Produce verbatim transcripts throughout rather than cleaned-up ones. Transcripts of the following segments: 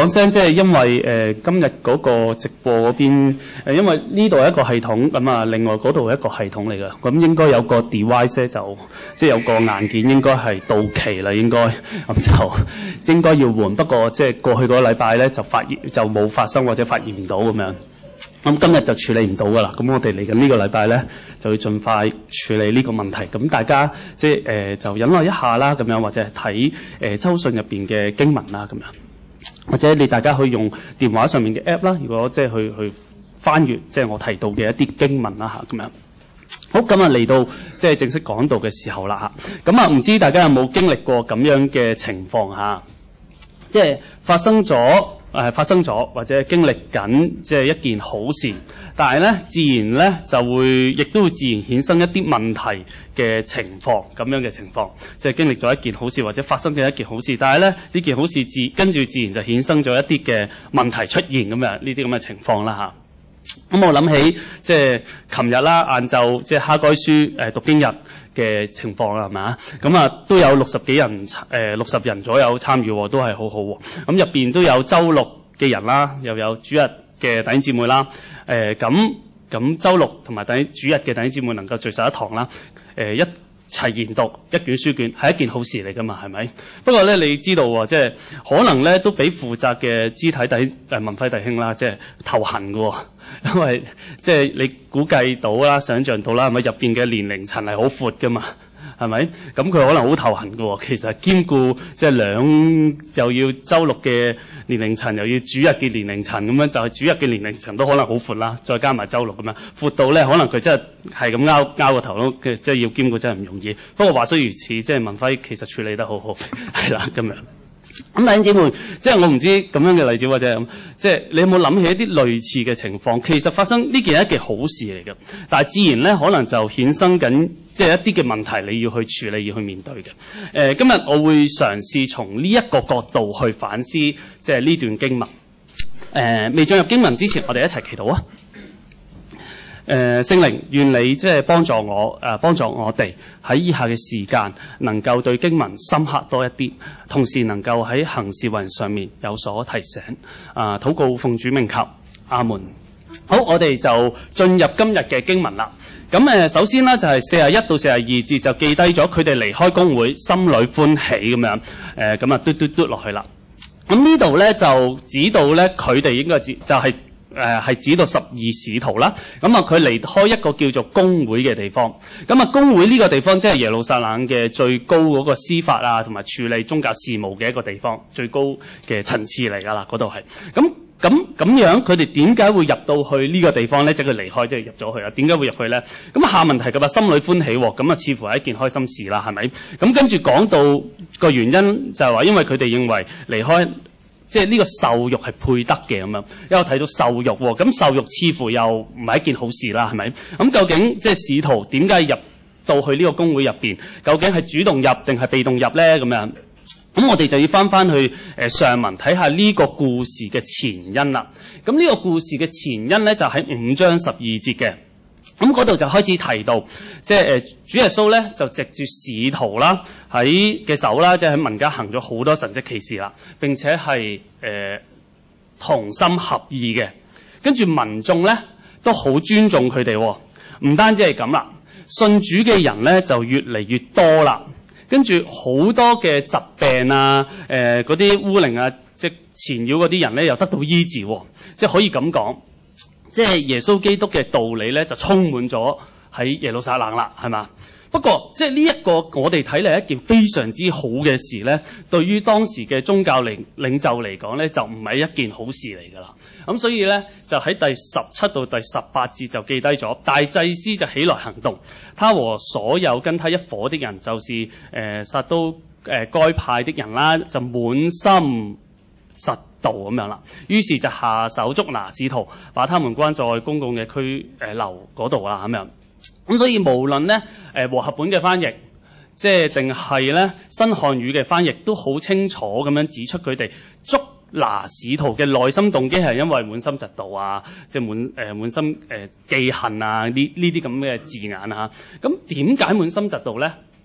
講聲，即係因為誒、呃、今日嗰個直播嗰邊、呃、因為呢度係一個系統，咁啊另外嗰度係一個系統嚟嘅，咁應該有個 device 就即係有個硬件應該係到期啦，應該咁就應該要換。不過即係過去嗰個禮拜咧就發現就冇發生或者發現唔到咁樣。咁今日就處理唔到噶啦，咁我哋嚟緊呢個禮拜咧就會盡快處理呢個問題。咁大家即係誒、呃、就忍耐一下啦，咁樣或者係睇誒周信入邊嘅經文啦，咁樣或者你大家可以用電話上面嘅 app 啦，如果即係去去翻閱即係我提到嘅一啲經文啦嚇，咁樣好。咁啊嚟到即係正式講道嘅時候啦嚇，咁啊唔知大家有冇經歷過咁樣嘅情況嚇，即係發生咗。誒、呃、發生咗或者經歷緊即係一件好事，但係咧自然咧就會亦都會自然衍生一啲問題嘅情況，咁樣嘅情況，即係經歷咗一件好事或者發生嘅一件好事，但係咧呢件好事自跟住自然就衍生咗一啲嘅問題出現咁樣呢啲咁嘅情況啦嚇。咁我諗起即係琴日啦，晏晝即係哈該書誒、呃、讀經日嘅情況啦，係咪啊？咁啊都有六十幾人誒六十人左右參與，都係好好喎。咁入邊都有週六嘅人啦，又有主日嘅弟兄姊妹啦。誒咁咁週六同埋弟主日嘅弟兄姊妹能夠聚首一堂啦。誒、呃、一齊研讀一卷書卷係一件好事嚟㗎嘛，係咪？不過咧，你知道喎，即係可能咧都俾負責嘅肢體弟誒文輝弟兄啦，即係頭痕㗎喎。因為即係你估計到啦、想像到啦，係咪入邊嘅年齡層係好闊㗎嘛？係咪？咁佢可能好頭痕㗎喎。其實兼顧即係兩又要週六嘅年齡層，又要主日嘅年齡層咁樣，就係主日嘅年齡層都可能好闊啦。再加埋週六咁樣，闊到咧可能佢真係係咁拗拗個頭咯。即係要兼顧真係唔容易。不過話雖如此，即係文輝其實處理得好好，係啦咁樣。咁弟兄姊妹，即係我唔知咁樣嘅例子或者咁，即係你有冇諗起一啲類似嘅情況？其實發生呢件係一件好事嚟嘅，但係自然咧可能就衍生緊即係一啲嘅問題，你要去處理，要去面對嘅。誒、呃，今日我會嘗試從呢一個角度去反思，即係呢段經文。誒、呃，未進入經文之前，我哋一齊祈禱啊！誒，聖靈，願你即係幫助我，誒、呃，幫助我哋喺以下嘅時間，能夠對經文深刻多一啲，同時能夠喺行事為人上面有所提醒。啊、呃，禱告奉主名求，阿門。好，我哋就進入今日嘅經文啦。咁誒，首先呢，就係四十一到四十二節就記低咗佢哋離開公會，心裏歡喜咁樣。誒、呃，咁啊嘟嘟嘟落去啦。咁呢度咧就指到咧佢哋應該指就係、是。誒係、呃、指到十二使徒啦，咁啊佢離開一個叫做公會嘅地方，咁啊公會呢個地方即係耶路撒冷嘅最高嗰個司法啊，同埋處理宗教事務嘅一個地方，最高嘅層次嚟㗎啦，嗰度係。咁咁咁樣，佢哋點解會入到去呢個地方咧？即係佢離開，即係入咗去啦。點解會入去咧？咁下問題㗎嘛，心裏歡喜喎，咁啊似乎係一件開心事啦，係咪？咁跟住講到個原因就係話，因為佢哋認為離開。即係呢個受辱係配得嘅咁樣，因為我睇到受辱喎，咁受辱似乎又唔係一件好事啦，係咪？咁究竟即係使徒點解入到去呢個公會入邊？究竟係主動入定係被動入咧？咁樣，咁我哋就要翻翻去誒上文睇下呢個故事嘅前因啦。咁呢個故事嘅前因咧就喺五章十二節嘅。咁嗰度就開始提到，即係誒主耶穌咧就藉住使徒啦喺嘅手啦，即係喺民間行咗好多神蹟奇事啦，並且係誒、呃、同心合意嘅。跟住民眾咧都好尊重佢哋，唔單止係咁啦，信主嘅人咧就越嚟越多啦。跟住好多嘅疾病啊，誒嗰啲污靈啊，即係纏繞嗰啲人咧又得到醫治，即係可以咁講。即係耶穌基督嘅道理咧，就充滿咗喺耶路撒冷啦，係嘛？不過，即係呢一個我哋睇嚟一件非常之好嘅事咧，對於當時嘅宗教領領袖嚟講咧，就唔係一件好事嚟㗎啦。咁所以咧，就喺第十七到第十八節就記低咗，大祭司就起來行動，他和所有跟他一夥的人，就是誒、呃、撒都誒、呃、該派的人啦，就滿心嫉妒咁樣啦，於是就下手捉拿使徒，把他們關在公共嘅拘誒樓嗰度啦，咁樣。咁所以無論咧誒和合本嘅翻譯，即係定係咧新漢語嘅翻譯，都好清楚咁樣指出佢哋捉拿使徒嘅內心動機係因為滿心嫉妒啊，即係滿誒、呃、滿心誒、呃、記恨啊呢呢啲咁嘅字眼啊。咁點解滿心嫉妒咧？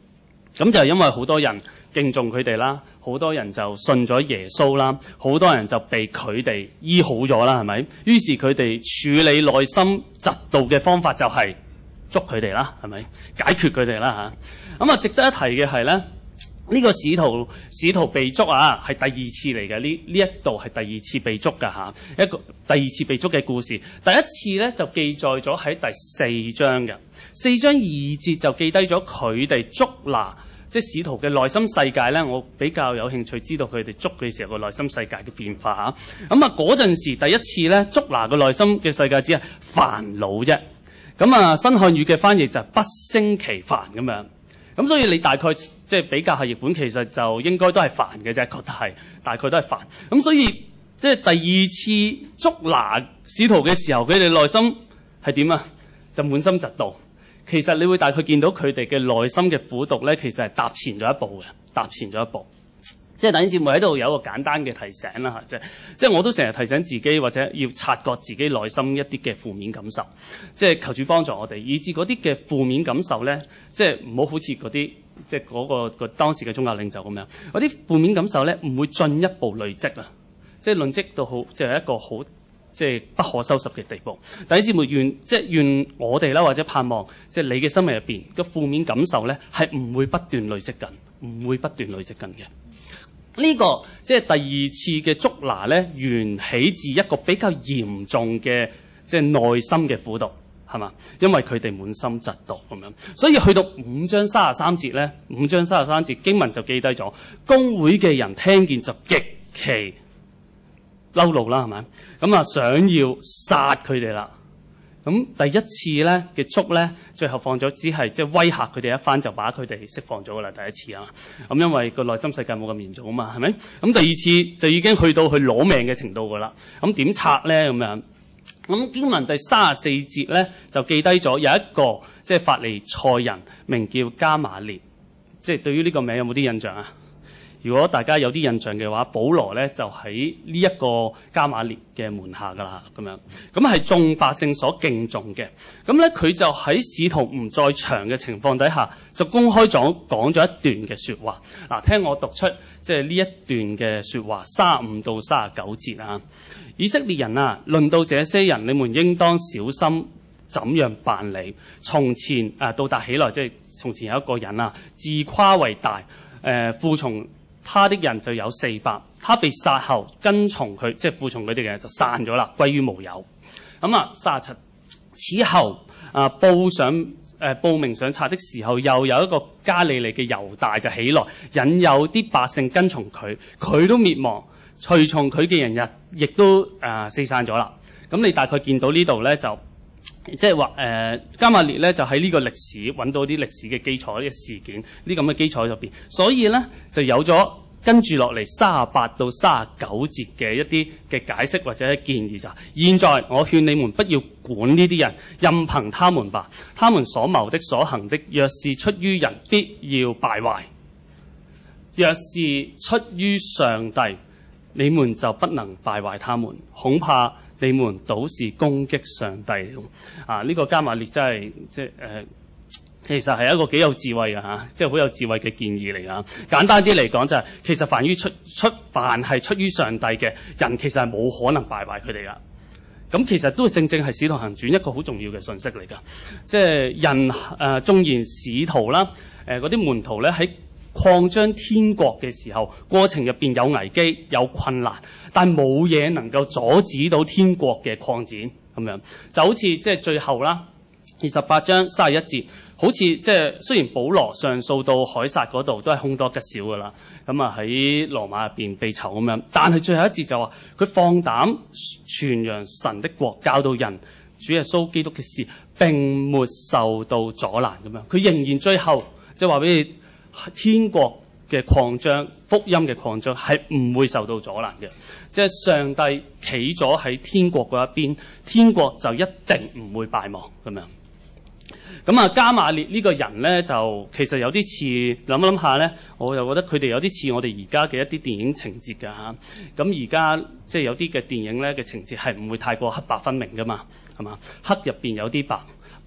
咁就係因為好多人敬重佢哋啦，好多人就信咗耶穌啦，好多人就被佢哋醫好咗啦，係咪？於是佢哋處理內心嫉妒嘅方法就係捉佢哋啦，係咪？解決佢哋啦嚇。咁啊，值得一提嘅係咧，呢個使徒使徒被捉啊，係第二次嚟嘅。呢呢一度係第二次被捉㗎嚇，一個第二次被捉嘅故事。第一次咧就記載咗喺第四章嘅，四章二節就記低咗佢哋捉拿即係使徒嘅內心世界咧。我比較有興趣知道佢哋捉嘅時候個內心世界嘅變化嚇。咁啊嗰陣時第一次咧捉拿個內心嘅世界只係煩惱啫。咁啊新漢語嘅翻譯就係不勝其煩咁樣。咁所以你大概即係比較下譯本，其實就應該都係煩嘅啫，覺得係大概都係煩。咁所以即係第二次捉拿使徒嘅時候，佢哋內心係點啊？就滿心嫉妒。其實你會大概見到佢哋嘅內心嘅苦毒咧，其實係踏前咗一步嘅，踏前咗一步。即係弟兄姊妹喺度有一個簡單嘅提醒啦嚇，即係即係我都成日提醒自己，或者要察覺自己內心一啲嘅負面感受，即係求主幫助我哋，以致嗰啲嘅負面感受咧，即係唔好好似嗰啲即係嗰個個當時嘅宗教領袖咁樣，嗰啲負面感受咧唔會進一步累積啊，即係累積到好即係一個好即係不可收拾嘅地步。弟兄姊妹願即係願我哋啦，或者盼望即係你嘅生命入邊嘅負面感受咧，係唔會不斷累積緊，唔會不斷累積緊嘅。呢、這個即係第二次嘅捉拿咧，緣起自一個比較嚴重嘅即係內心嘅苦毒，係嘛？因為佢哋滿心嫉妒咁樣，所以去到五章三十三節咧，五章三十三節經文就記低咗，公會嘅人聽見就極其嬲怒啦，係咪？咁啊，想要殺佢哋啦。咁第一次咧嘅捉咧，最後放咗只係即係威嚇佢哋一番，就把佢哋釋放咗噶啦。第一次啊，咁因為個內心世界冇咁嚴重啊嘛，係咪？咁第二次就已經去到佢攞命嘅程度噶啦。咁點拆咧咁樣？咁經文第三十四節咧就記低咗有一個即係法利賽人名叫迦瑪列，即係對於呢個名有冇啲印象啊？如果大家有啲印象嘅話，保羅咧就喺呢一個迦瑪列嘅門下噶啦，咁樣咁係眾百姓所敬重嘅。咁咧佢就喺使徒唔在場嘅情況底下，就公開咗講咗一段嘅說話。嗱，聽我讀出即係呢一段嘅說話，三十五到三十九節啊。以色列人啊，論到這些人，你們應當小心怎樣辦理。從前啊，到達起來，即係從前有一個人啊，自誇為大，誒、呃，服從他的人就有四百，他被殺後跟從佢，即係服從佢哋嘅人就散咗啦，歸於無有。咁啊，三十七，此後啊報上誒、呃、報名上冊的時候，又有一個加利利嘅猶大就起來，引誘啲百姓跟從佢，佢都滅亡，隨從佢嘅人亦亦都誒、呃、四散咗啦。咁你大概見到呢度咧就。即係話誒，迦瑪列咧就喺呢個歷史揾到啲歷史嘅基礎，呢個事件呢咁嘅基礎入邊，所以咧就有咗跟住落嚟三十八到三十九節嘅一啲嘅解釋或者建議就係：現在我勸你們不要管呢啲人，任憑他們吧。他們所謀的所行的，若是出於人，必要敗壞；若是出於上帝，你們就不能敗壞他們。恐怕你們倒是攻擊上帝啊！呢、這個迦瑪列真係即係誒，其實係一個幾有智慧嘅嚇，即係好有智慧嘅建議嚟㗎。簡單啲嚟講就係、是，其實凡於出出凡係出於上帝嘅人，其實係冇可能敗壞佢哋㗎。咁其實都正正係《使徒行傳》一個好重要嘅信息嚟㗎。即係人誒，縱、呃、然使徒啦，誒嗰啲門徒咧喺擴張天國嘅時候，過程入邊有危機有困難。但冇嘢能夠阻止到天國嘅擴展咁樣，就好似即係最後啦，二十八章三十一節，好似即係雖然保羅上訴到凱撒嗰度都係凶多吉少噶啦，咁啊喺羅馬入邊被囚咁樣，但係最後一節就話佢放膽傳揚神的國，教導人主耶穌基督嘅事，並沒受到阻攔咁樣，佢仍然最後即係話俾你天國嘅擴張，福音嘅擴張係唔會受到阻攔嘅，即係上帝企咗喺天國嗰一邊，天國就一定唔會敗亡咁樣。咁啊，迦瑪列呢個人咧，就其實有啲似諗一諗下咧，我又覺得佢哋有啲似我哋而家嘅一啲電影情節㗎嚇。咁而家即係有啲嘅電影咧嘅情節係唔會太過黑白分明㗎嘛，係嘛？黑入邊有啲白，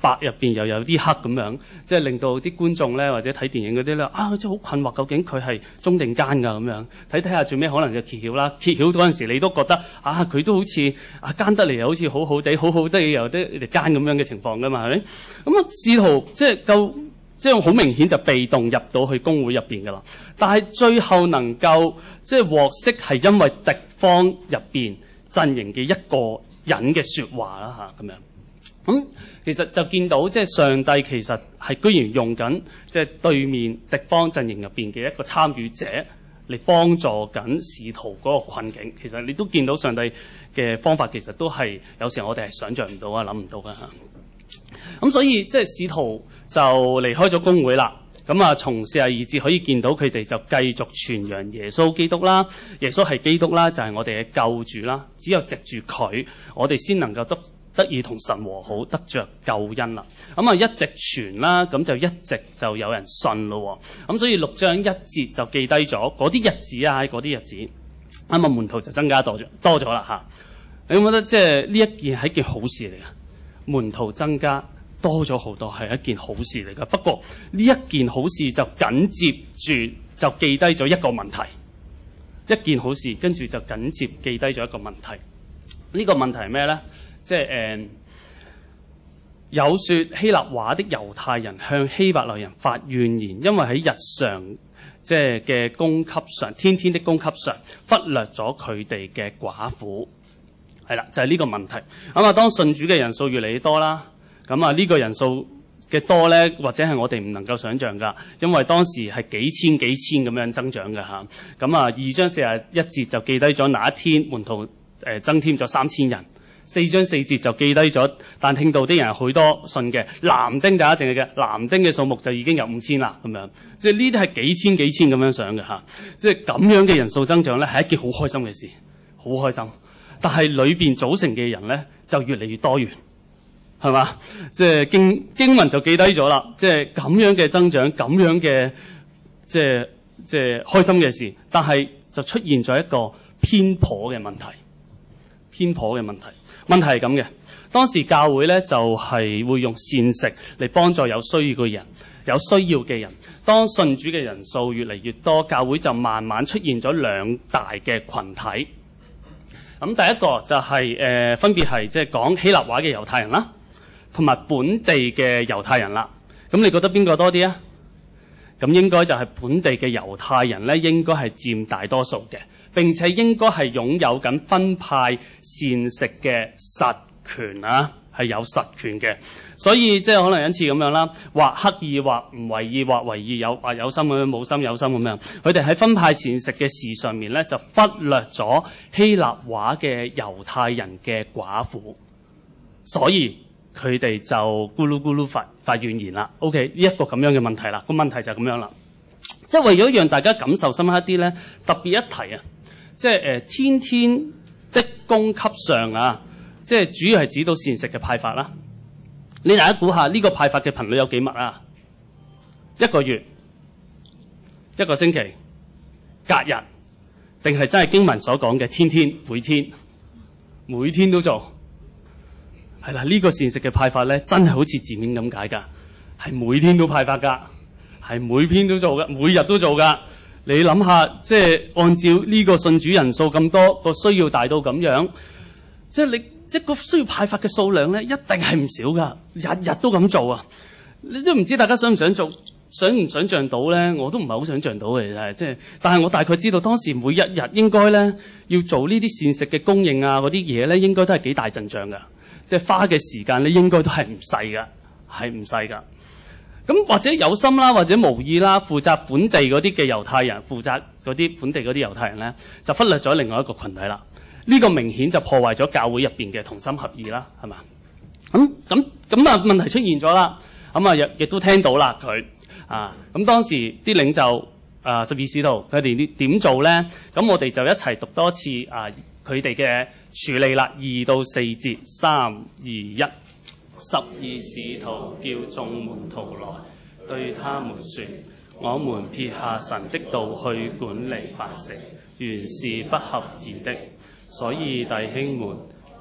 白入邊又有啲黑咁樣，即係令到啲觀眾咧或者睇電影嗰啲咧啊，即係好困惑，究竟佢係忠定奸㗎咁樣？睇睇下最尾可能就揭曉啦。揭曉嗰陣時，你都覺得啊，佢都好似啊奸得嚟又好似好好地，好好地又啲嚟奸咁樣嘅情況㗎嘛，係咪？咁啊，使徒即係夠，即係好明顯就被動入到去公會入邊㗎啦。但係最後能夠即係獲釋係因為敵方入邊陣營嘅一個人嘅説話啦嚇咁樣。咁、嗯、其實就見到即係上帝其實係居然用緊即係對面敵方陣營入邊嘅一個參與者嚟幫助緊使徒嗰個困境。其實你都見到上帝嘅方法其實都係有時候我哋係想像唔到啊，諗唔到㗎嚇。咁、嗯、所以即係使徒就離開咗公會啦。咁啊，從四十二節可以見到佢哋就繼續傳揚耶穌基督啦，耶穌係基督啦，就係、是、我哋嘅救主啦。只有藉住佢，我哋先能夠得得以同神和好，得着救恩啦。咁啊，一直傳啦，咁就一直就有人信咯。咁所以六章一節就記低咗嗰啲日子啊，喺嗰啲日子，咁啊門徒就增加多咗多咗啦嚇。你有冇覺得即係呢一件係一件好事嚟嘅？門徒增加多咗好多係一件好事嚟㗎。不過呢一件好事就緊接住就記低咗一個問題。一件好事跟住就緊接記低咗一個問題。呢、這個問題係咩咧？即係誒、呃、有說希臘話的猶太人向希伯來人發怨言，因為喺日常即係嘅供給上，天天的供給上忽略咗佢哋嘅寡婦。係啦，就係、是、呢個問題。咁啊，當信主嘅人數越嚟越多啦，咁啊呢個人數嘅多咧，或者係我哋唔能夠想像㗎，因為當時係幾千幾千咁樣增長嘅嚇。咁啊，二章四十一節就記低咗那一天門徒誒、呃、增添咗三千人。四章四節就記低咗，但聽到啲人好多信嘅，男丁就一淨係嘅，男丁嘅數目就已經有五千啦咁樣。即係呢啲係幾千幾千咁樣上嘅嚇。即係咁樣嘅人數增長咧，係一件好開心嘅事，好開心。但係裏邊組成嘅人咧，就越嚟越多元，係嘛？即係經經文就記低咗啦。即係咁樣嘅增長，咁樣嘅即係即係開心嘅事，但係就出現咗一個偏頗嘅問題。偏頗嘅問題，問題係咁嘅。當時教會咧就係、是、會用膳食嚟幫助有需要嘅人，有需要嘅人。當信主嘅人數越嚟越多，教會就慢慢出現咗兩大嘅群體。咁第一個就係、是、誒、呃、分別係即係講希臘話嘅猶太人啦，同埋本地嘅猶太人啦。咁你覺得邊個多啲啊？咁應該就係本地嘅猶太人咧，應該係佔大多數嘅。並且應該係擁有緊分派膳食嘅實權啊，係有實權嘅。所以即係可能因此咁樣啦，或刻意或唔為意，或為意有或有心咁樣，冇心有心咁樣。佢哋喺分派膳食嘅事上面咧，就忽略咗希臘話嘅猶太人嘅寡婦，所以佢哋就咕嚕咕嚕發發怨言啦。OK，呢一個咁樣嘅問題啦，個問題就係咁樣啦。即係為咗讓大家感受深刻一啲咧，特別一提啊！即係誒、呃、天天的供給上啊，即係主要係指到膳食嘅派發啦。你大家估下呢個派發嘅頻率有幾密啊？一個月、一個星期、隔日，定係真係經文所講嘅天天、每天、每天都做？係啦，呢、這個膳食嘅派發咧，真係好似字面咁解㗎，係每天都派發㗎，係每篇都做㗎，每日都做㗎。你諗下，即係按照呢個信主人數咁多，個需要大到咁樣，即係你即係個需要派發嘅數量咧，一定係唔少噶，日日都咁做啊！你都唔知大家想唔想做，想唔想像到咧？我都唔係好想像到嘅，係即係。但係我大概知道當時每一日應該咧要做呢啲膳食嘅供應啊，嗰啲嘢咧應該都係幾大陣仗噶，即係花嘅時間咧應該都係唔細噶，係唔細噶。咁或者有心啦，或者無意啦，負責本地嗰啲嘅猶太人，負責嗰啲本地嗰啲猶太人咧，就忽略咗另外一個群體啦。呢、這個明顯就破壞咗教會入邊嘅同心合意啦，係嘛？咁咁咁啊，問題出現咗啦。咁啊，亦亦都聽到啦佢啊。咁當時啲領袖啊，十二使徒佢哋點做咧？咁我哋就一齊讀多次啊，佢哋嘅處理啦。二到四節，三二一。十二使徒叫眾門徒來，對他們說：我們撇下神的道去管理飯食，原是不合宜的。所以弟兄們，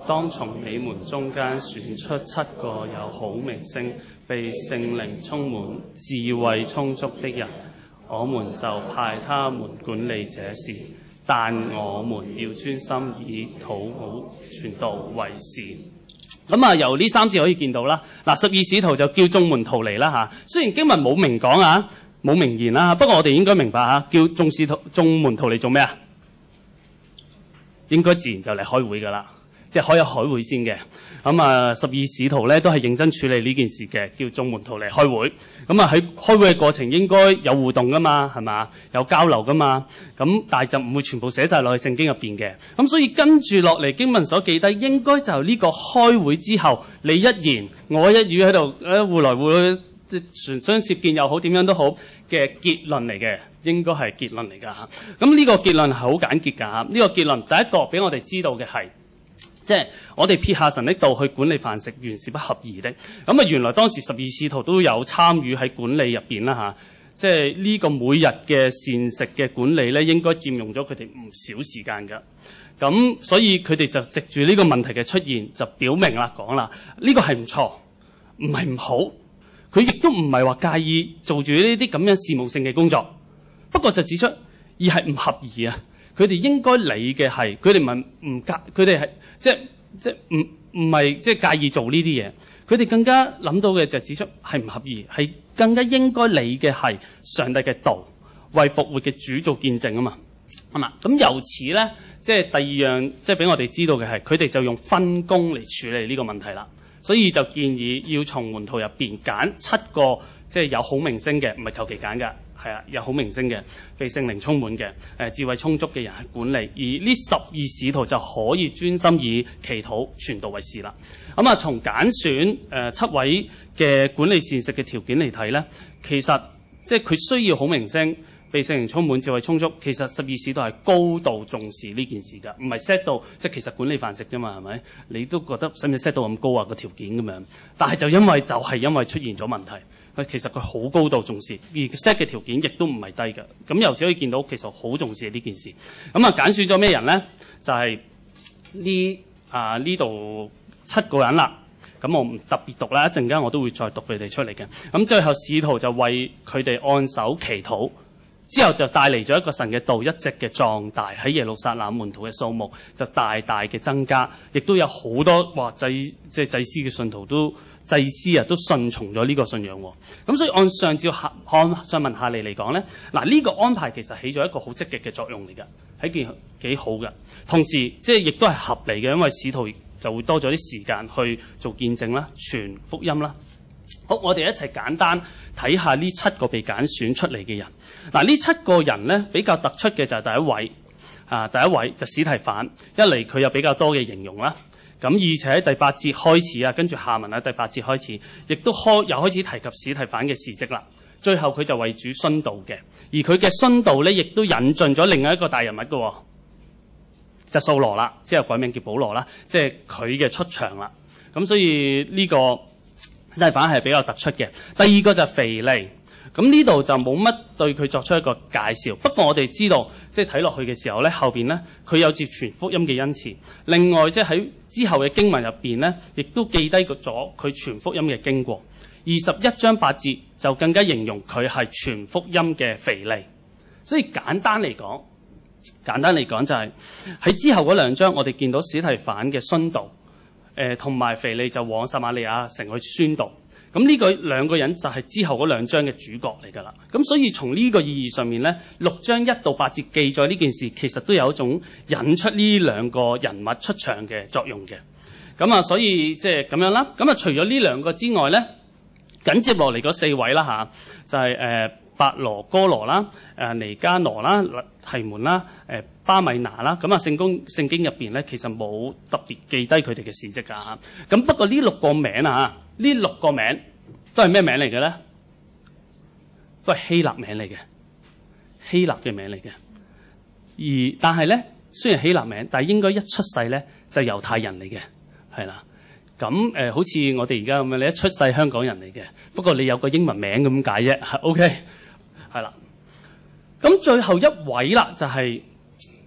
當從你們中間選出七個有好名聲、被聖靈充滿、智慧充足的人，我們就派他們管理這事。但我們要專心以禱告傳道為事。咁啊，由呢三節可以見到啦。嗱，十二使徒就叫眾門徒嚟啦嚇。雖然經文冇明講啊，冇明言啦，不過我哋應該明白嚇，叫眾使徒、眾門徒嚟做咩啊？應該自然就嚟開會噶啦。即係開一開會先嘅，咁啊十二使徒咧都係認真處理呢件事嘅，叫眾門徒嚟開會。咁啊喺開會嘅過程應該有互動噶嘛，係嘛？有交流噶嘛。咁但係就唔會全部寫晒落去聖經入邊嘅。咁所以跟住落嚟經文所記低，應該就係呢個開會之後，你一言我一語喺度誒互來互去，即係傳相接見又好，點樣都好嘅結論嚟嘅，應該係結論嚟㗎嚇。咁呢個結論係好簡潔㗎嚇。呢個結論第一個俾我哋知道嘅係。即係我哋撇下神的道去管理飯食，原是不合宜的。咁啊，原來當時十二使徒都有參與喺管理入邊啦嚇。即係呢個每日嘅膳食嘅管理咧，應該佔用咗佢哋唔少時間㗎。咁所以佢哋就藉住呢個問題嘅出現，就表明啦講啦，呢個係唔錯，唔係唔好。佢亦都唔係話介意做住呢啲咁樣事務性嘅工作，不過就指出而係唔合宜啊。佢哋應該理嘅係，佢哋唔係唔介，佢哋係即係即係唔唔係即係介意做呢啲嘢。佢哋更加諗到嘅就係指出係唔合宜，係更加應該理嘅係上帝嘅道，為復活嘅主做見證啊嘛，係嘛？咁由此咧，即係第二樣，即係俾我哋知道嘅係，佢哋就用分工嚟處理呢個問題啦。所以就建議要從門徒入邊揀七個，即係有好名聲嘅，唔係求其揀㗎。係啊，有好名聲嘅，被聖靈充滿嘅，誒、呃、智慧充足嘅人去管理，而呢十二使徒就可以專心以祈禱傳道為事啦。咁、嗯、啊，從揀選誒、呃、七位嘅管理膳食嘅條件嚟睇咧，其實即係佢需要好名聲，被聖靈充滿、智慧充足。其實十二使徒係高度重視呢件事㗎，唔係 set 到即係其實管理飯食啫嘛，係咪？你都覺得使唔使 set 到咁高啊個條件咁樣？但係就因為就係、是、因為出現咗問題。其實佢好高度重視，而 set 嘅條件亦都唔係低嘅。咁由此可以見到，其實好重視呢件事。咁啊，揀選咗咩人咧？就係、是、呢啊呢度七個人啦。咁我唔特別讀啦，一陣間我都會再讀佢哋出嚟嘅。咁最後使徒就為佢哋按手祈禱。之後就帶嚟咗一個神嘅道一直嘅壯大，喺耶路撒冷門徒嘅數目就大大嘅增加，亦都有好多話祭即係祭司嘅信徒都祭司啊都順從咗呢個信仰喎。咁所以按上照下按上文下理嚟講咧，嗱、這、呢個安排其實起咗一個好積極嘅作用嚟㗎，係件幾好嘅。同時即係亦都係合理嘅，因為使徒就會多咗啲時間去做見證啦、傳福音啦。好，我哋一齊簡單睇下呢七個被揀選出嚟嘅人。嗱，呢七個人咧比較突出嘅就係第一位啊，第一位就司提反。一嚟佢有比較多嘅形容啦，咁而且喺第八節開始啊，跟住下文喺第八節開始，亦都開又開始提及司提反嘅事蹟啦。最後佢就為主殉道嘅，而佢嘅殉道咧，亦都引進咗另外一個大人物嘅，就係掃羅啦，即係改名叫保羅啦，即係佢嘅出場啦。咁所以呢、這個司提反係比較突出嘅。第二個就係腓利，咁呢度就冇乜對佢作出一個介紹。不過我哋知道，即係睇落去嘅時候咧，後邊咧佢有接傳福音嘅恩賜。另外，即係喺之後嘅經文入邊咧，亦都記低咗佢傳福音嘅經過。二十一章八節就更加形容佢係傳福音嘅腓利。所以簡單嚟講，簡單嚟講就係、是、喺之後嗰兩章，我哋見到司提反嘅殉道。誒同埋腓利就往撒瑪利亞城去宣道，咁呢個兩個人就係之後嗰兩章嘅主角嚟㗎啦。咁所以從呢個意義上面咧，六章一到八節記載呢件事，其實都有一種引出呢兩個人物出場嘅作用嘅。咁啊，所以即係咁樣啦。咁啊，除咗呢兩個之外咧，緊接落嚟嗰四位啦嚇，就係、是、誒。呃伯羅哥羅啦、誒、呃、尼加羅啦、提門啦、誒、呃、巴米拿啦，咁啊聖經聖經入邊咧，其實冇特別記低佢哋嘅事蹟㗎嚇。咁不過呢六個名啊，呢六個名都係咩名嚟嘅咧？都係希臘名嚟嘅，希臘嘅名嚟嘅。而但係咧，雖然希臘名，但係應該一出世咧就係猶太人嚟嘅，係啦。咁誒、呃，好似我哋而家咁樣，你一出世香港人嚟嘅，不過你有個英文名咁解啫。OK。係啦，咁最後一位啦，就係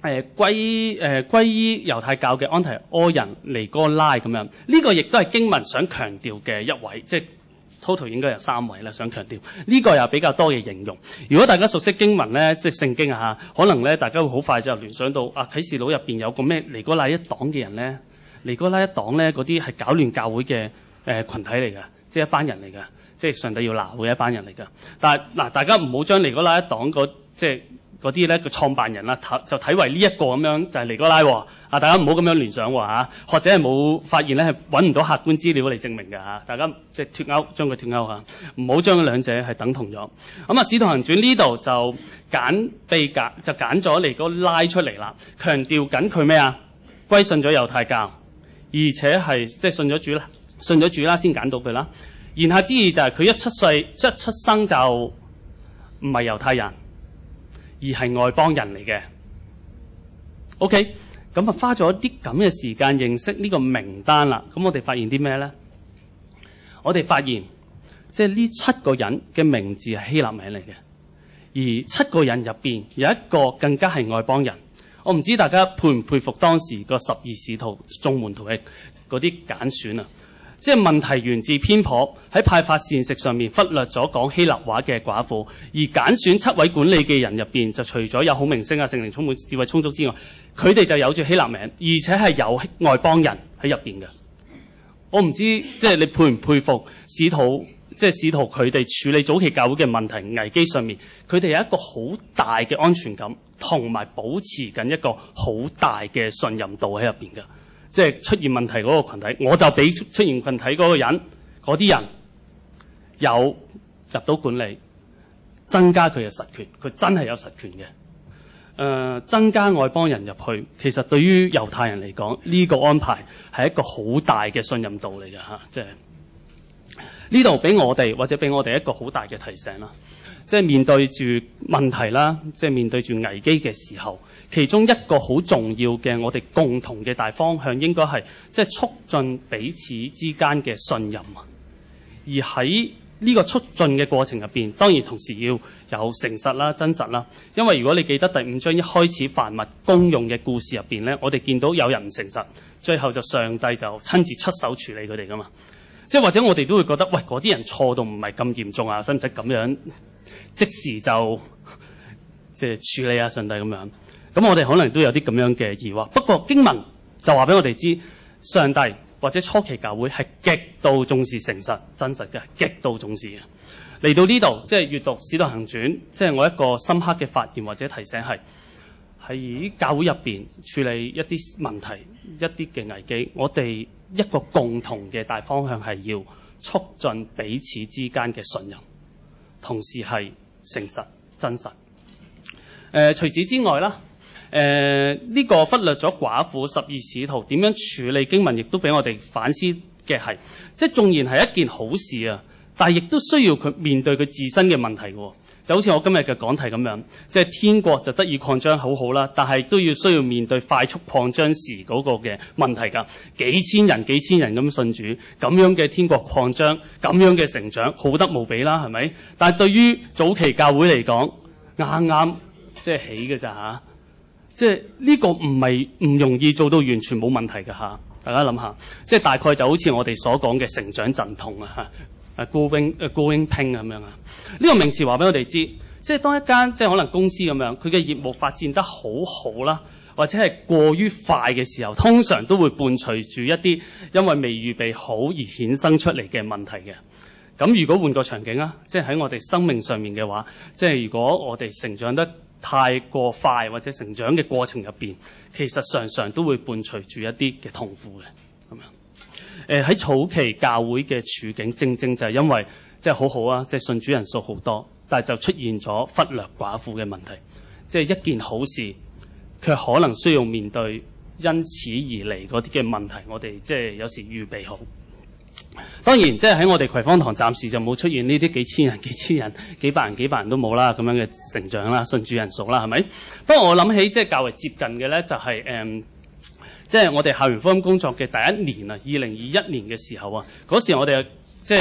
誒歸誒歸依猶太教嘅安提阿人尼哥拉咁樣，呢、這個亦都係經文想強調嘅一位，即係 total 應該有三位啦。想強調呢、這個又比較多嘅形容。如果大家熟悉經文咧，即係聖經啊嚇，可能咧大家會好快就聯想到啊啟示錄入邊有個咩尼哥拉一黨嘅人咧，尼哥拉一黨咧嗰啲係搞亂教會嘅誒羣體嚟㗎，即係一班人嚟㗎，即係上帝要鬧嘅一班人嚟㗎。但係嗱，大家唔好將尼哥拉一黨個即係嗰啲咧個創辦人啦，就睇為呢一個咁樣就係尼哥拉喎。啊，大家唔好咁樣聯想喎嚇，或者係冇發現咧係揾唔到客觀資料嚟證明嘅嚇。大家即係脫鈎，將佢脫鈎嚇，唔好將兩者係等同咗。咁啊，《使徒行傳》呢度就揀被揀就揀咗尼哥拉出嚟啦，強調緊佢咩啊？歸信咗猶太教，而且係即係信咗主啦，信咗主啦先揀到佢啦。言下之意就係佢一出世一出生就唔係猶太人。而係外邦人嚟嘅 ，OK， 咁啊花咗啲咁嘅時間認識呢個名單啦。咁我哋發現啲咩咧？我哋發現即係呢七個人嘅名字係希臘名嚟嘅，而七個人入邊有一個更加係外邦人。我唔知大家佩唔佩服當時個十二使徒眾門徒嘅嗰啲揀選啊？即係問題源自偏頗，喺派發膳食上面忽略咗講希臘話嘅寡婦，而揀選七位管理嘅人入邊，就除咗有好明星啊、聖靈充滿、智慧充足之外，佢哋就有住希臘名，而且係有外邦人喺入邊嘅。我唔知即係你佩唔佩服使徒，即係使徒佢哋處理早期教會嘅問題危機上面，佢哋有一個好大嘅安全感，同埋保持緊一個好大嘅信任度喺入邊嘅。即係出現問題嗰個群體，我就俾出現群體嗰個人，嗰啲人有入到管理，增加佢嘅實權，佢真係有實權嘅。誒、呃，增加外邦人入去，其實對於猶太人嚟講，呢、這個安排係一個好大嘅信任度嚟嘅嚇。即係呢度俾我哋或者俾我哋一個好大嘅提醒啦。即係面對住問題啦，即係面對住危機嘅時候，其中一個好重要嘅我哋共同嘅大方向應該係即係促進彼此之間嘅信任啊。而喺呢個促進嘅過程入邊，當然同時要有誠實啦、真實啦。因為如果你記得第五章一開始凡物公用嘅故事入邊咧，我哋見到有人唔誠實，最後就上帝就親自出手處理佢哋噶嘛。即係或者我哋都會覺得，喂，嗰啲人錯到唔係咁嚴重啊，使唔使咁樣即時就即係處理啊上帝咁樣？咁我哋可能都有啲咁樣嘅疑惑。不過經文就話俾我哋知，上帝或者初期教會係極度重視誠實真實嘅，極度重視嘅。嚟到呢度即係閱讀《使徒行傳》，即係我一個深刻嘅發現或者提醒係喺教會入邊處理一啲問題、一啲嘅危機，我哋一個共同嘅大方向係要促進彼此之間嘅信任，同時係誠實真實。誒、呃，除此之外啦，誒、呃、呢、這個忽略咗寡婦十二使徒點樣處理經文，亦都俾我哋反思嘅係，即係縱然係一件好事啊，但係亦都需要佢面對佢自身嘅問題嘅。就好似我今日嘅講題咁樣，即係天國就得以擴張好好啦，但係都要需要面對快速擴張時嗰個嘅問題㗎。幾千人幾千人咁信主，咁樣嘅天國擴張，咁樣嘅成長，好得無比啦，係咪？但係對於早期教會嚟講，啱啱即係起嘅咋嚇，即係呢個唔係唔容易做到完全冇問題㗎嚇。大家諗下，即係大概就好似我哋所講嘅成長陣痛啊嚇。誒 growing 誒 growing pain 咁樣啊，呢個名詞話俾我哋知，即係當一間即係可能公司咁樣，佢嘅業務發展得好好啦，或者係過於快嘅時候，通常都會伴隨住一啲因為未預備好而衍生出嚟嘅問題嘅。咁如果換個場景啊，即係喺我哋生命上面嘅話，即係如果我哋成長得太過快或者成長嘅過程入邊，其實常常都會伴隨住一啲嘅痛苦嘅咁樣。誒喺早期教會嘅處境，正正就係因為即係好好啊，即係信主人數好多，但係就出現咗忽略寡婦嘅問題，即係一件好事，卻可能需要面對因此而嚟嗰啲嘅問題，我哋即係有時預備好。當然，即係喺我哋葵芳堂暫時就冇出現呢啲幾千人、幾千人、幾百人、幾百人都冇啦咁樣嘅成長啦、信主人數啦，係咪？不過我諗起即係較為接近嘅咧，就係、是、誒。嗯即係我哋校園福音工作嘅第一年啊，二零二一年嘅時候啊，嗰時我哋即係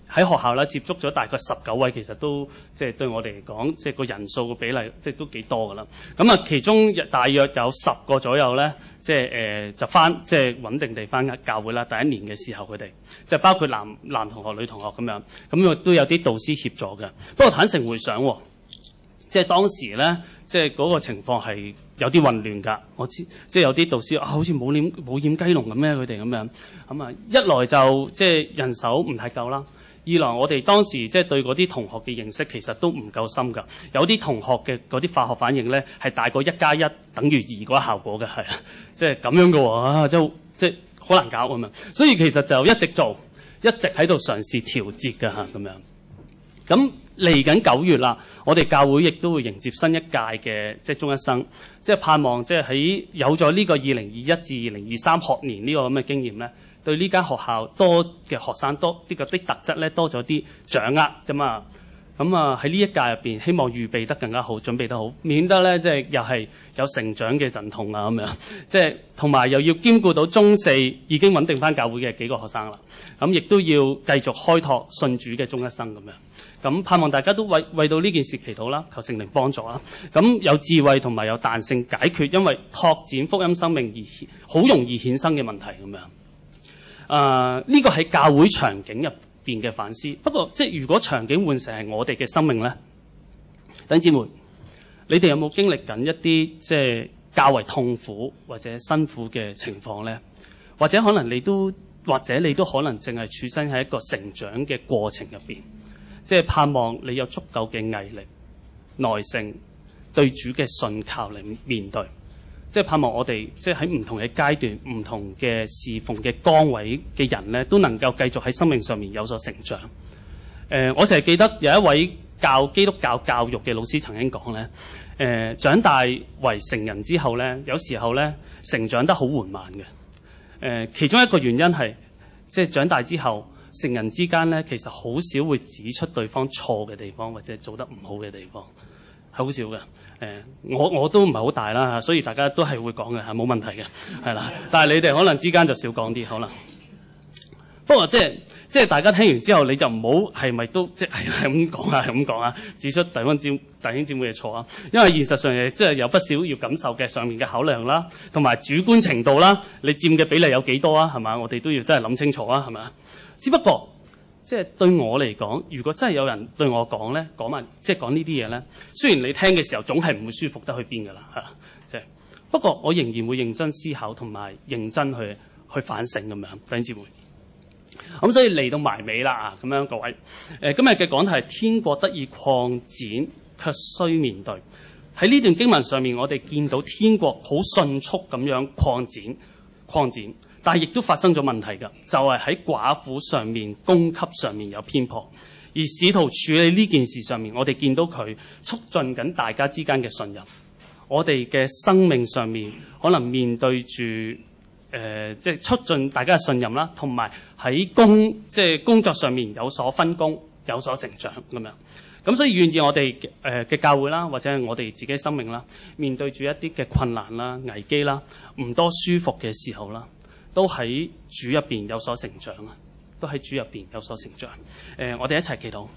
喺學校咧接觸咗大概十九位，其實都即係對我哋嚟講，即係個人數嘅比例，即係都幾多㗎啦。咁啊，其中大約有十個左右咧，即係誒就翻即係穩定地翻教會啦。第一年嘅時候，佢哋即係包括男男同學、女同學咁樣，咁都有啲導師協助嘅。不過坦誠回想，即係當時咧，即係嗰個情況係有啲混亂㗎。我知即係有啲導師啊，好似冇掩冇掩雞籠咁咩？佢哋咁樣咁啊，一來就即係人手唔太夠啦。二來我哋當時即係對嗰啲同學嘅認識其實都唔夠深㗎，有啲同學嘅嗰啲化學反應咧係大過一加一等於二嗰個效果嘅，係啊，即係咁樣嘅喎，啊，即係即係好難搞咁樣，所以其實就一直做，一直喺度嘗試調節㗎嚇咁樣。咁嚟緊九月啦，我哋教會亦都會迎接新一屆嘅即係中一生，即係盼望即係喺有咗呢個二零二一至二零二三學年呢個咁嘅經驗咧。對呢間學校多嘅學生多啲嘅啲特質咧多咗啲掌握啫嘛，咁啊喺呢一屆入邊，希望預備得更加好，準備得好，免得咧即係又係有成長嘅陣痛啊咁樣，即係同埋又要兼顧到中四已經穩定翻教會嘅幾個學生啦，咁亦都要繼續開拓信主嘅中一生咁樣，咁盼望大家都為為到呢件事祈禱啦，求聖靈幫助啦，咁有智慧同埋有彈性解決因為拓展福音生命而好容易衍生嘅問題咁樣。誒、呃、呢、這個係教會場景入邊嘅反思。不過，即係如果場景換成係我哋嘅生命咧，弟兄姊妹，你哋有冇經歷緊一啲即係較為痛苦或者辛苦嘅情況咧？或者可能你都，或者你都可能淨係處身喺一個成長嘅過程入邊，即係盼望你有足夠嘅毅力、耐性，對主嘅信靠嚟面對。即係盼望我哋即係喺唔同嘅階段、唔同嘅侍奉嘅崗位嘅人咧，都能夠繼續喺生命上面有所成長。誒、呃，我成日記得有一位教基督教教育嘅老師曾經講咧，誒、呃，長大為成人之後咧，有時候咧成長得好緩慢嘅。誒、呃，其中一個原因係即係長大之後，成人之間咧其實好少會指出對方錯嘅地方或者做得唔好嘅地方。好少嘅，誒、呃，我我都唔係好大啦，所以大家都係會講嘅，係冇問題嘅，係啦。但係你哋可能之間就少講啲，可能。不過即係即係大家聽完之後，你就唔好係咪都即係係咁講啊，係咁講啊，指出弟兄姊弟兄姊妹嘅錯啊。因為現實上係即係有不少要感受嘅上面嘅考量啦，同埋主觀程度啦，你佔嘅比例有幾多啊？係嘛，我哋都要真係諗清楚啊，係咪？只不過。即係對我嚟講，如果真係有人對我講咧，講埋即係講呢啲嘢咧，雖然你聽嘅時候總係唔會舒服得去邊㗎啦嚇，即係不過我仍然會認真思考同埋認真去去反省咁樣，弟兄姊妹。咁所以嚟到埋尾啦啊，咁樣各位，誒、呃、今日嘅講題係天國得以擴展，卻需面對。喺呢段經文上面，我哋見到天國好迅速咁樣擴展擴展。但係亦都發生咗問題㗎，就係、是、喺寡婦上面、供給上面有偏頗，而使徒處理呢件事上面，我哋見到佢促進緊大家之間嘅信任。我哋嘅生命上面可能面對住誒，即係促進大家嘅信任啦，同埋喺工即係工作上面有所分工、有所成長咁樣。咁所以願意我哋誒嘅教會啦，或者係我哋自己生命啦，面對住一啲嘅困難啦、危機啦、唔多舒服嘅時候啦。都喺主入邊有所成長啊！都喺主入邊有所成長。誒、呃，我哋一齊祈禱。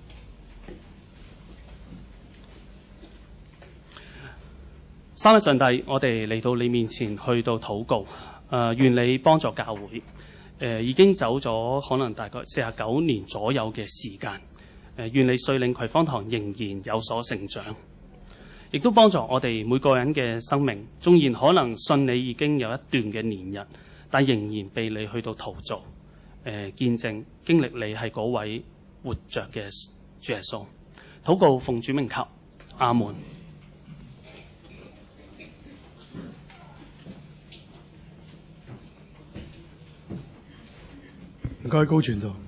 三位上帝，我哋嚟到你面前去到禱告。誒、呃，願你幫助教會。誒、呃，已經走咗可能大概四十九年左右嘅時間。誒、呃，願你率領葵芳堂仍然有所成長，亦都幫助我哋每個人嘅生命。縱然可能信你已經有一段嘅年日。但仍然被你去到陶造，誒、呃、見證經歷你係嗰位活着嘅主耶穌。禱告奉主名求，阿門。 唔該，高傳道。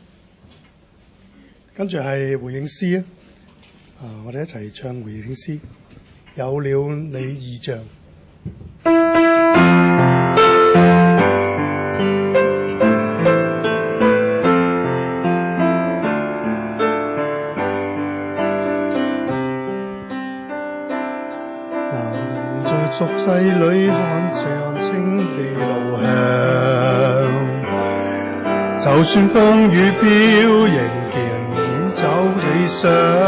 跟住係回應詩啊！啊，我哋一齊唱回應詩。有了你異象。俗世裏看這清地路向，就算風雨飄，仍理想，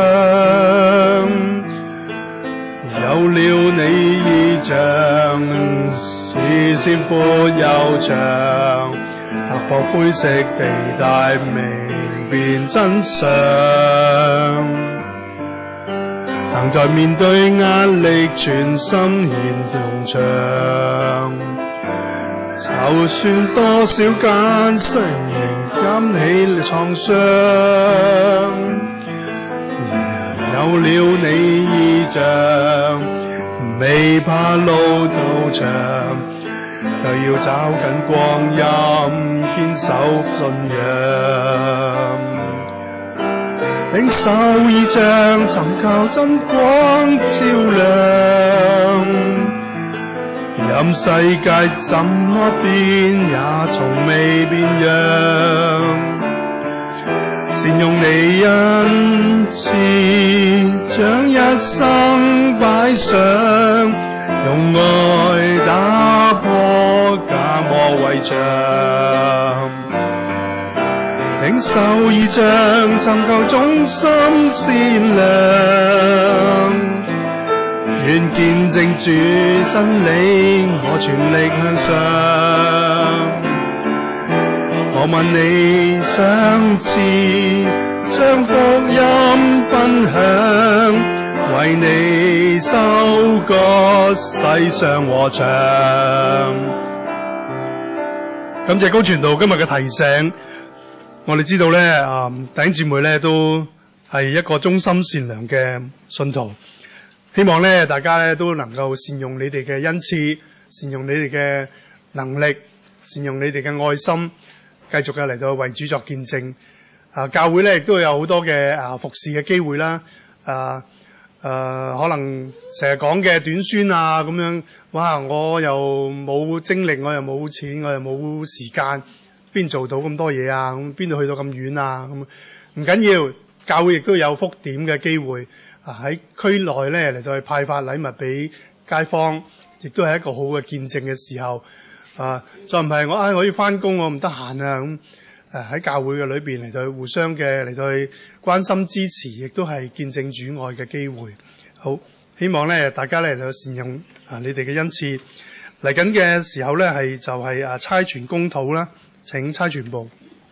有了你意象，視線闊又長，突破灰色地帶，明辨真相。行在面對壓力，全心獻奉唱。就算多少艱辛，仍擔起創傷。有了你意象，未怕路途長，卻要找緊光陰，堅守信仰。領受意象，尋求真光照亮。任世界怎麼變，也從未變樣。善用你恩賜，將一生擺上，用愛打破假魔圍牆。領受意象，尋求忠心善良。願見證主真理，我全力向上。我問你賞賜，將福音分享，為你收割世上禾場。感謝高傳道今日嘅提醒，我哋知道咧，啊弟兄姊妹咧都係一個忠心善良嘅信徒。希望咧，大家咧都能夠善用你哋嘅恩賜，善用你哋嘅能力，善用你哋嘅愛心，繼續嘅嚟到為主作見證。啊，教會咧亦都有好多嘅啊服侍嘅機會啦。啊誒、啊，可能成日講嘅短宣啊咁樣，哇！我又冇精力，我又冇錢，我又冇時間，邊做到咁多嘢啊？咁邊度去到咁遠啊？咁唔緊要，教會亦都有復點嘅機會。啊！喺區內咧嚟到去派發禮物俾街坊，亦都係一個好嘅見證嘅時候。啊，再唔係我啊，我要翻工，我唔得閒啊咁。誒喺教會嘅裏邊嚟到去互相嘅嚟到去關心支持，亦都係見證主愛嘅機會。好，希望咧大家咧嚟到善用啊你哋嘅恩賜。嚟緊嘅時候咧係就係、是、啊差傳公禱啦，請差傳部。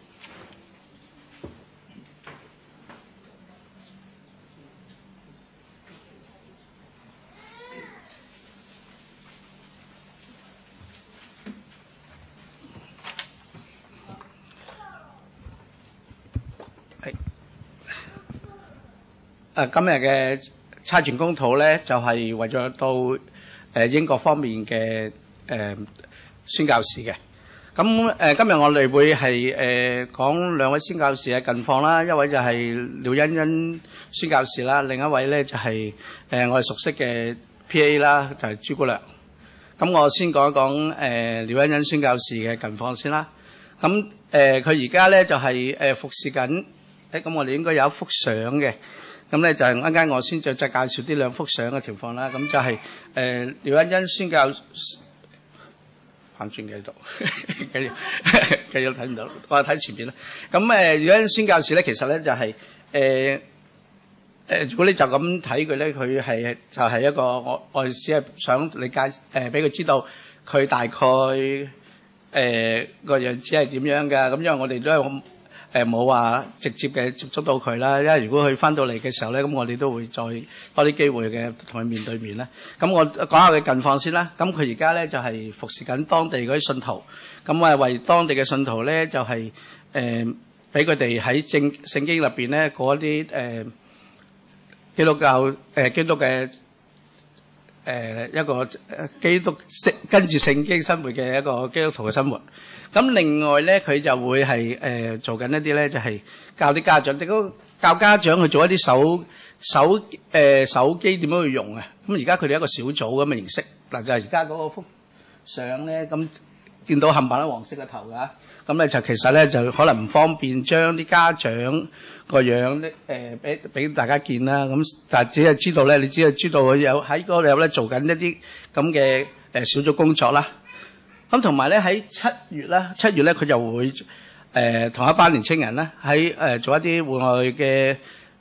誒今日嘅差傳公禱咧，就係、是、為咗到誒、呃、英國方面嘅誒、呃、宣教士嘅。咁誒、呃、今日我哋會係誒、呃、講兩位宣教士嘅近況啦，一位就係廖欣欣宣教士啦，另一位咧就係、是、誒、呃、我哋熟悉嘅 P A 啦，就係、是、朱姑娘。咁我先講一講誒廖欣欣宣教士嘅近況先啦。咁誒佢而家咧就係、是、誒、呃、服侍緊，誒、欸、咁我哋應該有一幅相嘅。咁咧就係一陣間我先再再介紹啲兩幅相嘅情況啦。咁就係誒廖欣欣宣教反轉嘅度，繼續繼續睇唔到，我睇前邊啦。咁誒廖欣欣宣教士咧，其實咧就係誒誒，如果你就咁睇佢咧，佢係就係、是、一個我我哋只係想理解誒，俾、呃、佢知道佢大概誒、呃、個樣子係點樣嘅。咁因為我哋都係。誒冇話直接嘅接觸到佢啦，因為如果佢翻到嚟嘅時候咧，咁我哋都會再多啲機會嘅同佢面對面啦。咁我講下佢近況先啦。咁佢而家咧就係、是、服侍緊當地嗰啲信徒，咁啊為當地嘅信徒咧就係誒俾佢哋喺正聖經入邊咧嗰啲誒基督教誒、呃、基督嘅誒、呃、一個基督聖跟住聖經生活嘅一個基督徒嘅生活。咁另外咧，佢就會係誒、呃、做緊一啲咧，就係、是、教啲家長，亦都教家長去做一啲手手誒、呃、手機點樣去用啊。咁而家佢哋一個小組咁嘅形式，嗱就係而家嗰個幅相咧，咁見到冚唪唥黃色嘅頭㗎，咁咧就其實咧就可能唔方便將啲家長個樣咧誒俾俾大家見啦。咁但係只係知道咧，你只係知道佢有喺嗰度咧做緊一啲咁嘅誒小組工作啦。咁同埋咧喺七月啦，七月咧佢就會誒同、呃、一班年青人咧喺誒做一啲戶外嘅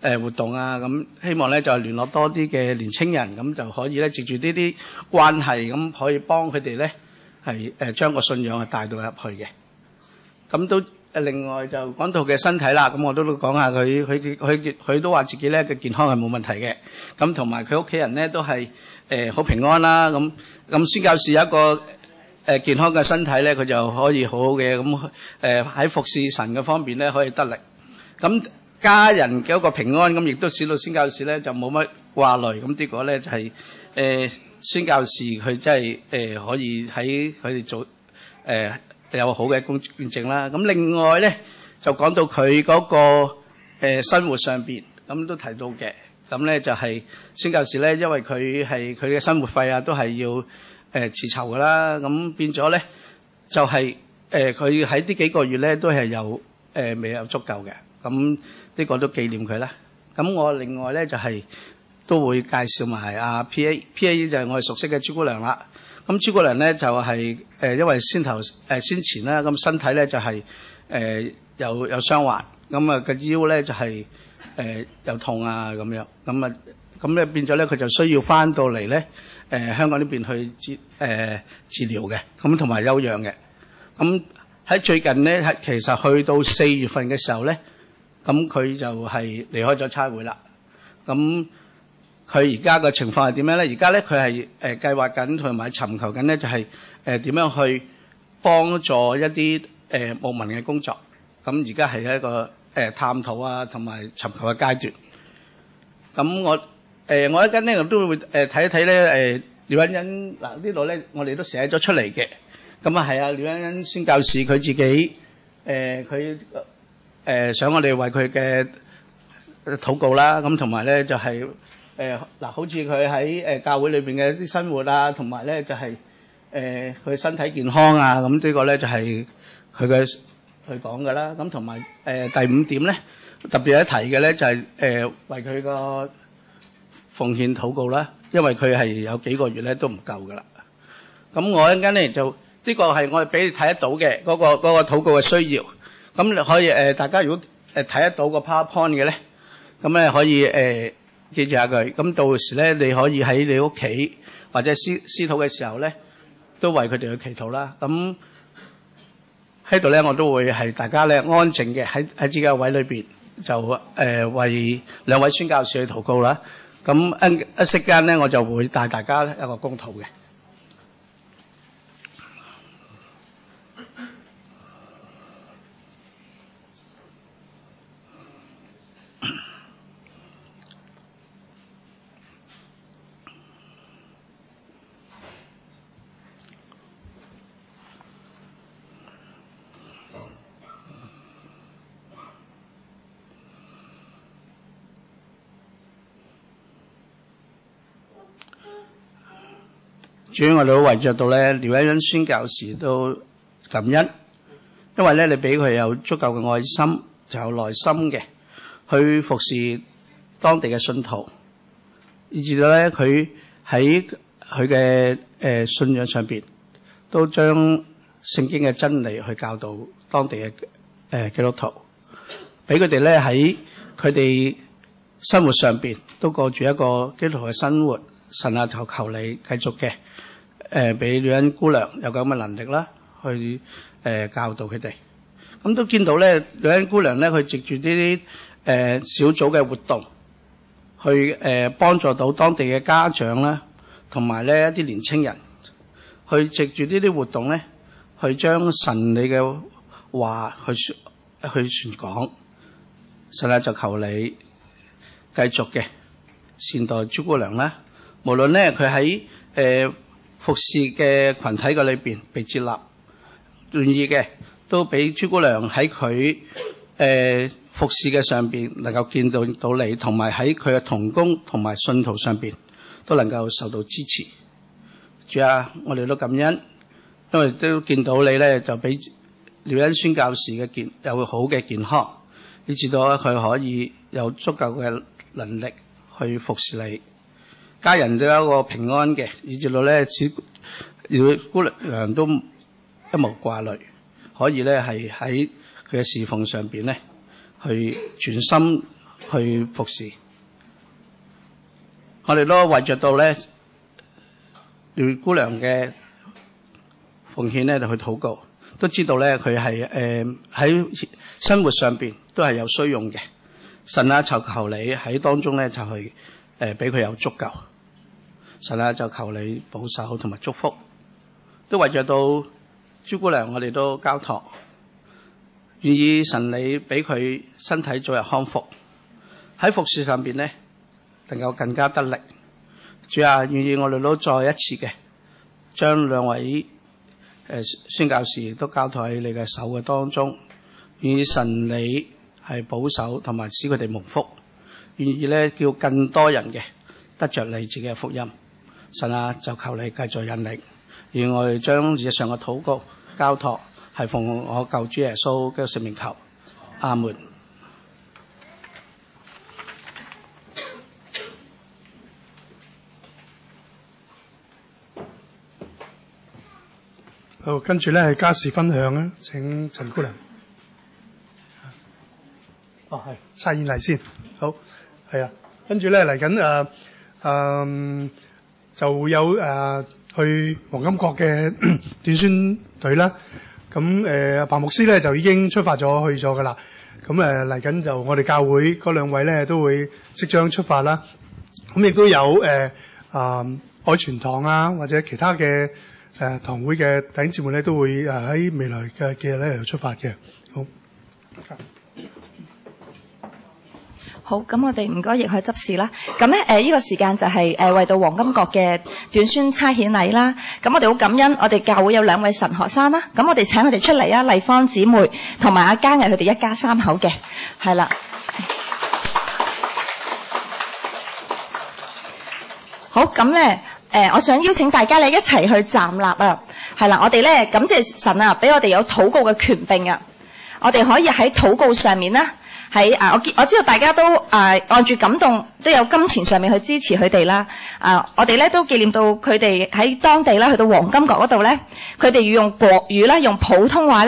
誒活動啊，咁希望咧就聯絡多啲嘅年青人，咁就可以咧藉住呢啲關係，咁可以幫佢哋咧係誒將個信仰係帶到入去嘅。咁都誒另外就講到佢嘅身體啦，咁我都都講下佢佢佢佢都話自己咧嘅健康係冇問題嘅，咁同埋佢屋企人咧都係誒好平安啦。咁咁宣教士有一個誒、呃、健康嘅身體咧，佢就可以好好嘅咁誒喺服侍神嘅方面咧可以得力。咁家人嘅一個平安，咁亦都使到宣教士咧就冇乜掛慮。咁結果咧就係、是、誒、呃、宣教士佢真係誒可以喺佢哋做誒、呃、有好嘅工見證啦。咁另外咧就講到佢嗰、那個、呃、生活上邊，咁都提到嘅。咁咧就係、是、宣教士咧，因為佢係佢嘅生活費啊都係要誒、呃、自籌噶啦。咁變咗咧就係誒佢喺呢幾個月咧都係有誒、呃、未有足夠嘅。咁呢個都紀念佢啦。咁我另外咧就係、是、都會介紹埋阿 P A，P A 就係我哋熟悉嘅朱姑娘啦。咁朱姑娘咧就係、是、誒、呃、因為先頭誒、呃、先前啦，咁身體咧就係、是、誒、呃、有有傷患，咁啊個腰咧就係、是、誒、呃、有痛啊咁樣，咁啊咁咧變咗咧佢就需要翻到嚟咧誒香港呢邊去治誒、呃、治療嘅，咁同埋休養嘅。咁喺最近咧，係其實去到四月份嘅時候咧。咁佢就係離開咗差會啦。咁佢而家嘅情況係點樣咧？而家咧佢係誒計劃緊同埋尋求緊咧，就係誒點樣去幫助一啲誒牧民嘅工作。咁而家係一個誒、呃、探討啊，同埋尋求嘅階段。咁我誒、呃、我一陣咧，我都會誒睇一睇咧誒廖欣欣嗱呢度咧，我哋都寫咗出嚟嘅。咁啊係啊，廖欣欣宣教士佢自己誒佢。呃誒、呃、想我哋為佢嘅禱告啦，咁同埋咧就係誒嗱，好似佢喺誒教會裏邊嘅啲生活啊，同埋咧就係誒佢身體健康啊，咁呢個咧就係佢嘅去講嘅啦。咁同埋誒第五點咧，特別一提嘅咧就係、是、誒、呃、為佢個奉獻禱告啦，因為佢係有幾個月咧都唔夠噶啦。咁我一陣間咧就呢、這個係我哋俾你睇得到嘅嗰、那個嗰、那個禱告嘅需要。咁你可以誒、呃，大家如果誒睇、呃、得到個 PowerPoint 嘅咧，咁咧可以誒、呃、記住下佢。咁到時咧，你可以喺你屋企或者司司禱嘅時候咧，都為佢哋去祈禱啦。咁喺度咧，我都會係大家咧安靜嘅喺喺自己嘅位裏邊，就誒、呃、為兩位宣教士去禱告啦。咁一一息間咧，我就會帶大家一個公禱嘅。主要我哋都為着到咧廖欣欣宣教士都感恩，因為咧你俾佢有足夠嘅愛心，就有耐心嘅去服侍當地嘅信徒，以至到咧佢喺佢嘅誒信仰上邊都將聖經嘅真理去教導當地嘅誒、呃、基督徒，俾佢哋咧喺佢哋生活上邊都過住一個基督徒嘅生活。神啊，求求你繼續嘅誒，俾廖欣姑娘有咁嘅能力啦，去誒、呃、教導佢哋。咁都見到咧，廖欣姑娘咧，佢藉住呢啲誒小組嘅活動，去誒幫、呃、助到當地嘅家長啦，同埋咧一啲年青人，去藉住呢啲活動咧，去將神你嘅話去説去傳講。神啊，就求你繼續嘅善待朱姑娘啦。無論咧佢喺誒服侍嘅群體嘅裏邊被接納，願意嘅都俾朱姑娘喺佢誒服侍嘅上邊能夠見到到你，同埋喺佢嘅同工同埋信徒上邊都能夠受到支持。主啊，我哋都感恩，因為都見到你咧就俾廖欣宣教士嘅健有好嘅健康，以至到佢可以有足夠嘅能力去服侍你。家人都有一個平安嘅，以至到咧，小姑娘都一無掛慮，可以咧係喺佢嘅侍奉上邊咧，去全心去服侍。我哋都為着到咧廖姑娘嘅奉獻咧，就去禱告，都知道咧佢係誒喺生活上邊都係有需用嘅。神啊，就求你喺當中咧就去誒俾佢有足夠。神啊，就求你保守同埋祝福，都為着到朱姑娘，我哋都交託，願意神你俾佢身體早日康復，喺服事上邊咧能夠更加得力。主啊，願意我哋都再一次嘅將兩位誒宣教士都交託喺你嘅手嘅當中，願意神你係保守同埋使佢哋蒙福，願意咧叫更多人嘅得着你自己嘅福音。神啊，就求你繼續引領，而我哋將以上嘅禱告交託，係奉我救主耶穌嘅聖名求，阿門。 好，跟住咧係家事分享啊，請陳姑娘。哦，係蔡燕麗先，好，係啊，跟住咧嚟緊誒誒就有誒、呃、去黃金國嘅短宣隊啦。咁誒彭牧師咧就已經出發咗去咗噶啦。咁誒嚟緊就我哋教會嗰兩位咧都會即將出發啦。咁亦都有誒啊愛傳堂啊或者其他嘅。誒、呃、堂會嘅弟兄姊妹咧都會誒喺、呃、未來嘅幾日咧嚟出發嘅。好， 好，咁我哋唔該亦去執事啦。咁咧誒呢個時間就係、是、誒、呃、為到黃金國嘅短宣差遣禮啦。咁我哋好感恩，我哋教會有兩位神學生啦。咁我哋請佢哋出嚟啊，麗芳姊妹同埋阿嘉毅佢哋一家三口嘅，係啦。好，咁咧。誒、呃，我想邀請大家咧一齊去站立啊，係啦，我哋咧感謝神啊，俾我哋有禱告嘅權柄啊，我哋可以喺禱告上面啦，喺啊，我我知道大家都啊、呃、按住感動都有金錢上面去支持佢哋啦，啊、呃，我哋咧都紀念到佢哋喺當地啦，去到黃金國嗰度咧，佢哋要用國語啦，用普通話咧。